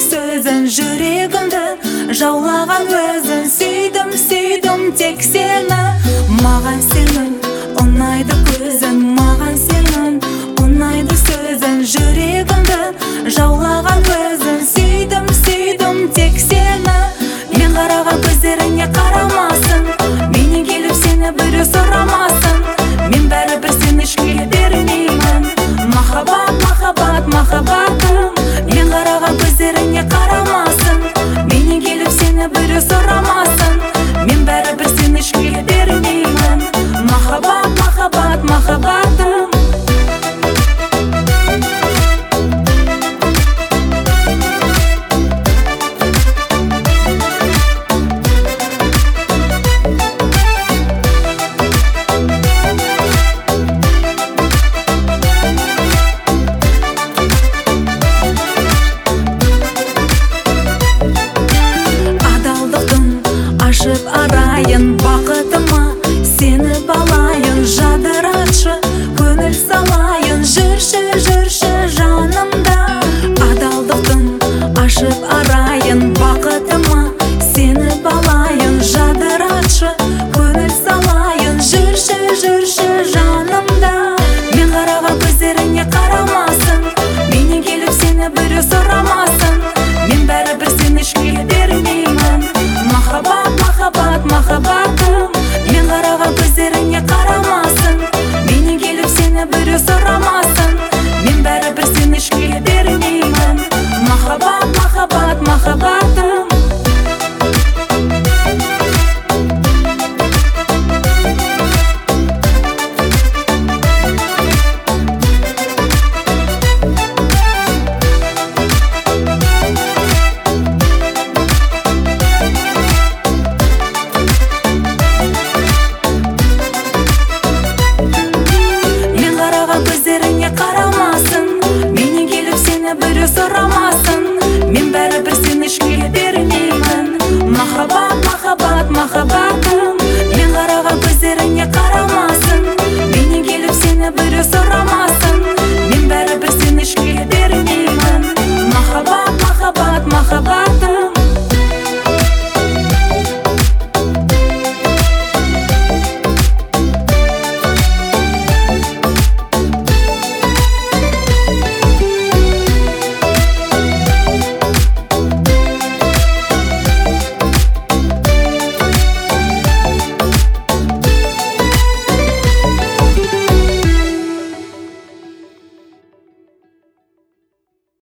сөзін, жүрегімді жаулаған өзін. Сүйдім, сүйдім тек сені, маған сенің ұнайды көзің, маған сенің ұнайды сөзін, жүрегімді жаулаған өзін. Сүйдім, сүйдім тек сені, мен қараған көздеріңе қарамасын, менен келіп сені біреу сұрамасын. Мен бәрібір сені ешкімге бермеймін. Махаббат, махаббат, махаббатым, мен қараған көздеріңе қарамасын, менен келіп сені біреу сұрамасын. Мен бәрібір сені ешкімге бермеймін. Махаббат, махаббат, махаббатым. Ашып арайын бақытыма, сені балайын, жадыратшы, көңіл салайын. Жүрші, жүрші жанымда, адалдықтың ашып арайын.